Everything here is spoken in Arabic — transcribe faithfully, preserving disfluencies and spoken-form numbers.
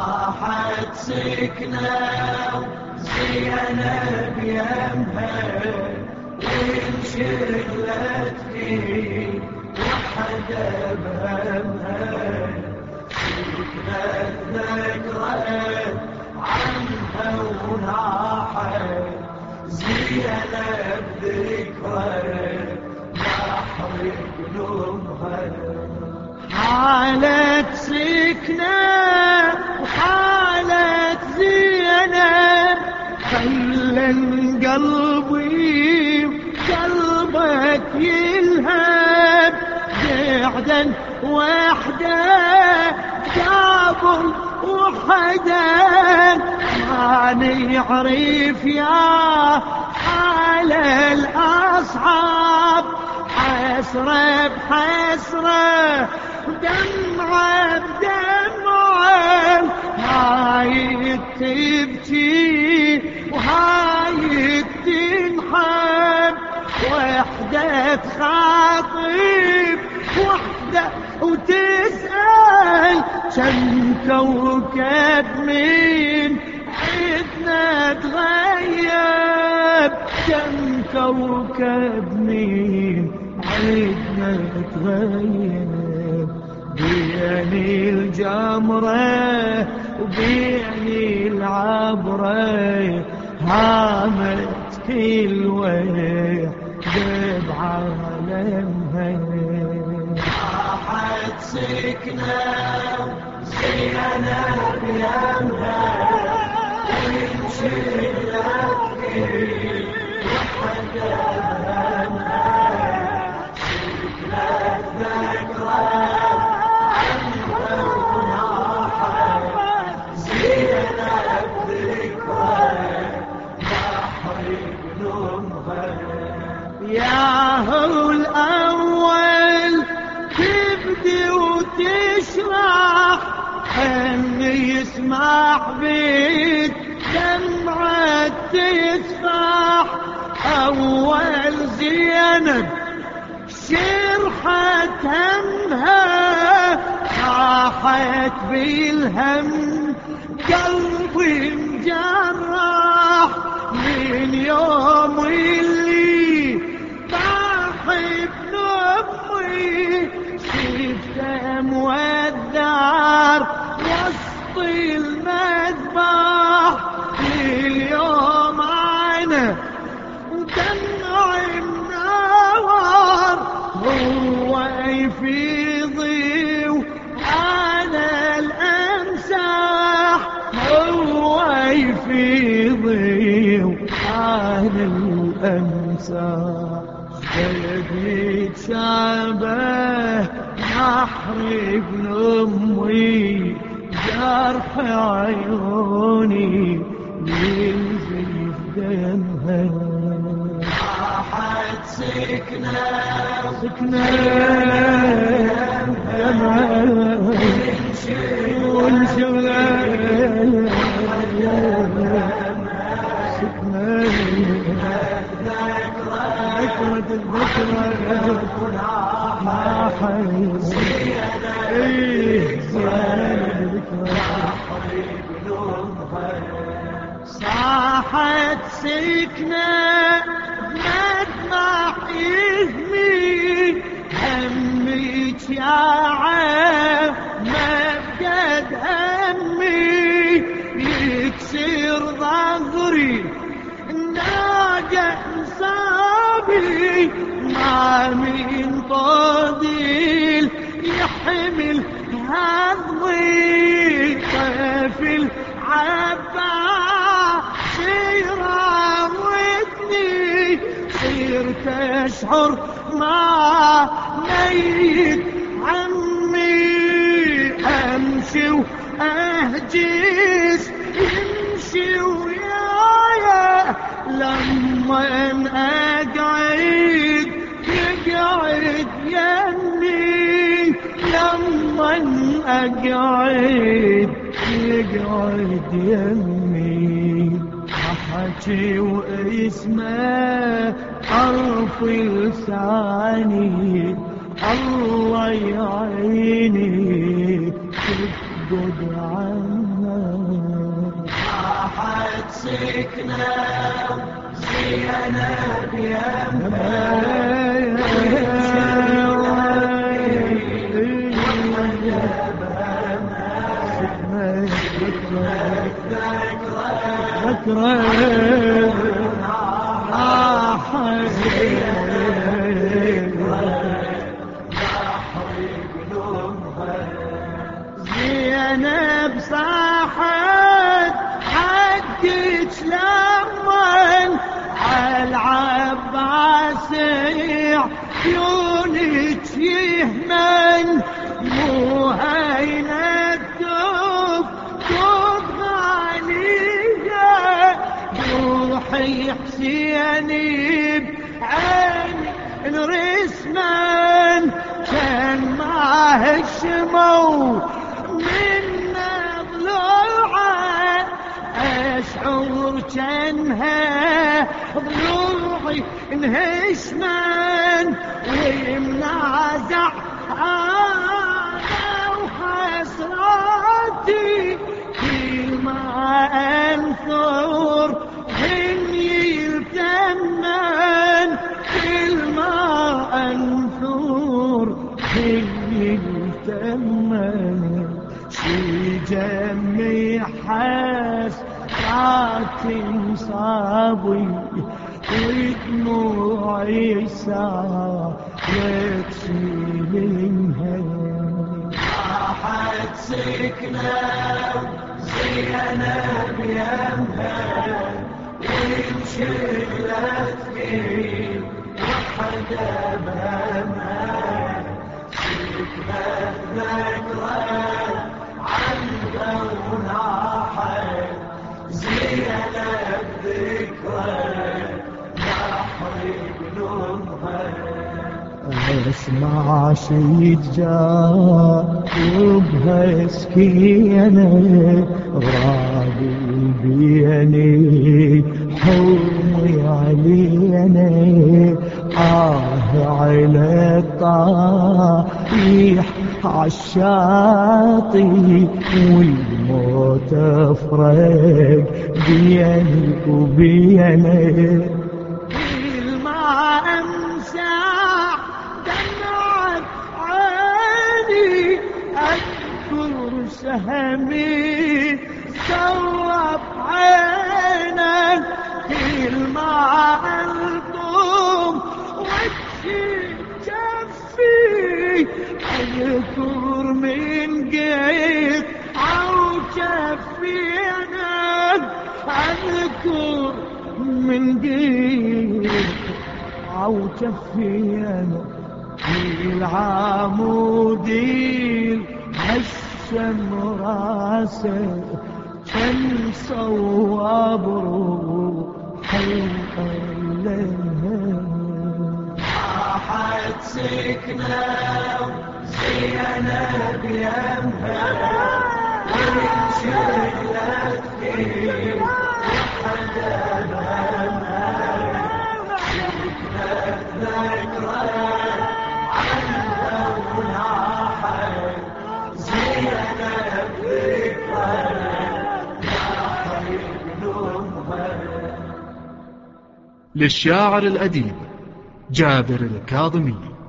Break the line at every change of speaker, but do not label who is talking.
صاحت سكنة زينب يمها وانشغلت فيه وحدة بهمها سكنت ذكرت عنها وناحت زينب ذكرت بحر قلوبها حالت سكنة وحالت زينب خلن قلبي قلبك يلهب قعدا وحده قابل وحدا ما نعرف يا حال الأصحاب حسرة بحسرة دمعة بدمعة هاي تبكي وهاي تنحب وحدة تخاطب وحدة وتسأل كم كوكب من عدنا تغيب كم كوكب من عدنا تغيب بيني الجمرة وبيني العبرة هامت كل وحدة بعالمها راحت سكنة زينب يمها وانشغلت فيه وحدة بهمها سكنت ذكرت عنها وناحت زينب ذكرت بحر قلوبها ياهو الأول تبدي وتشرح هم يسمح بيت دمعة تسفح أول زينب شرحت همها راحت بالهم قلبي مجرح من يوم اللي طاح ابن أمي شفته مودار وسط المذبح لليوم أنا دمعي منور هو يفيضي وأنا الأمسح هو يفيضي وأنا الأمسح قلبي تشابه نحر ابن أمي جرح عيوني ينزف دمها راحت سكنة سكنة دمها وانشغلت سكنة ذكرت الذكرى ما حيص ايه صاحت سكنة مدمع يهمي همك يا عام ما بقد همي يكسر ظهري ناقة صابي ما من طويل يحمل هضمي طفل عبا سيراودني صرت أشعر ما ميت عمي أمشي وأهجس يمشي ويايا لما أقعد يقعد يمي لما أقعد يقعد يمي أحكي واسمه حرف لساني الله يعيني تفقد عنه سكنة زينب يمها زينب صاحت حدك لمن عالعباس عيونك يهمن مو هينة توب توب غالية روحي حسيني بعيني رسمن كان معه الشمو من ضلوعه أشعر كانها ضلوعي انهشمن ويمنازع أنا وحسراتي كل ما أنثر هني يلتمن كل ما أنثر هني يلتمن شي جمي حسرات صابي ودموعي سالت منها راحت سكنة زينب يمها وانشغلت في وحدة بهمها سكنة ذكرى عنده وناحت زينب ذكرى نحر بنومها اسمع شيد جاء وبها سكينة غادي بيني حومي علينا آه على الطايح عالشاطئ والموت افرق بيني وبيني سهمي سرب عينك كل ما ألطم وجهي جفي أذكر من قيت أو جفينك أذكر من قيت أو جفينك في العمودين هشم راسه كان صواب روحي لها راحت سكنة زينب يمها وانشغلت في وحدة بهمها سكنة ذكرى عنده وناحت
للشاعر الأديب جابر الكاظمي.